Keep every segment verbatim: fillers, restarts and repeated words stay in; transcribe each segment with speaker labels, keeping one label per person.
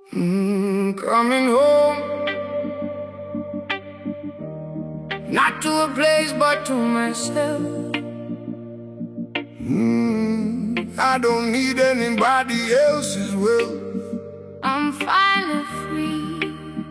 Speaker 1: Mm, coming home, not to a place but to myself. Mm, I don't need anybody else's will. I'm finally free.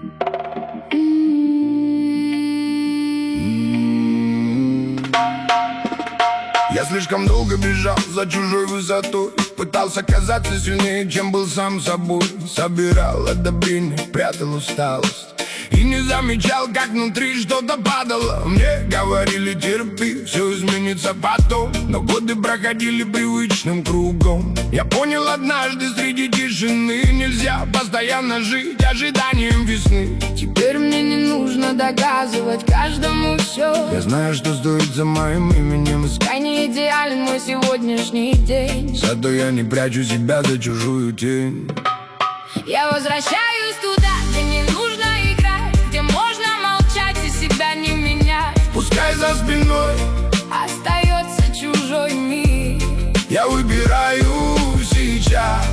Speaker 1: Mm. Я слишком долго бежал за чужой высотой, пытался казаться сильнее, чем был сам собой. Собирал одобрение, прятал усталость и не замечал, как внутри что-то падало. Мне говорили: терпи, все изменится потом. Но годы проходили привычным кругом. Я понял однажды среди тишины: нельзя постоянно жить ожиданием весны. Теперь мне не нужно доказывать каждому все. Я знаю, что стоит за моим именем. Пускай не идеален мой сегодняшний день, зато я не прячу себя за чужую тень. Я возвращаюсь туда, где не нужно играть, где можно молчать и себя не менять. Пускай за спиной остается чужой мир, я выбираю сейчас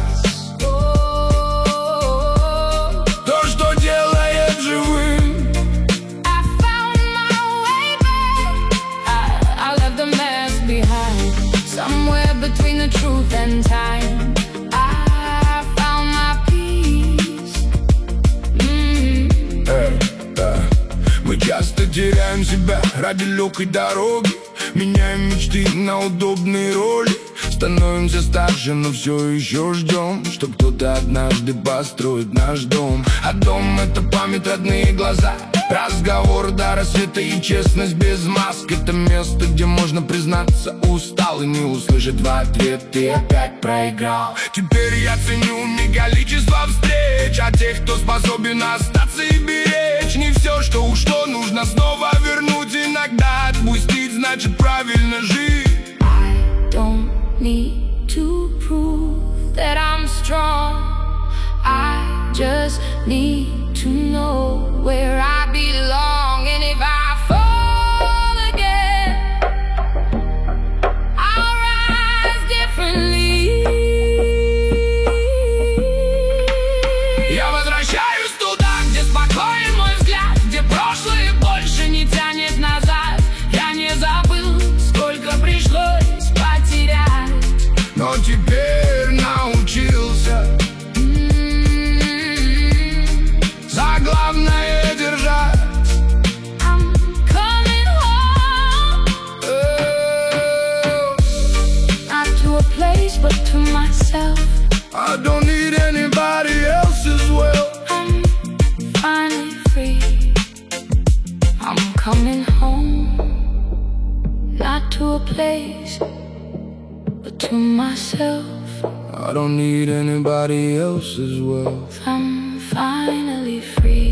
Speaker 1: то, что делает живым. I found my way back. I, I left the mess behind, somewhere between the truth and time. I found my peace. Mm-hmm. Эй, да. Мы часто теряем себя ради легкой дороги, меняем мечты на удобные роли. Становимся старше, но все еще ждем, что кто-то однажды построит наш дом. А дом — это память, родные глаза, разговор до рассвета и честность без маск. Это место, где можно признаться: устал, и не услышать в ответ: ты опять проиграл. Теперь я ценю не количество встреч, а тех, кто способен остаться и беречь. Не все, что ушло, нужно снова вернуть. Иногда отпустить значит правильно жить. I don't need to prove that I'm strong. I just need to know where I belong. And if I fall again, I'll rise differently. Я возвращаюсь туда, где спокоен мой взгляд, где прошлое больше не тянет назад. Я не забыл, сколько пришлось потерять, но теперь научился mm-hmm. за главное держать. I'm coming home, oh. Not to a place but to myself. I don't need anybody else's will. I'm finally free. I'm coming home, not to a place but to myself. I don't need anybody else's wealth. I'm finally free.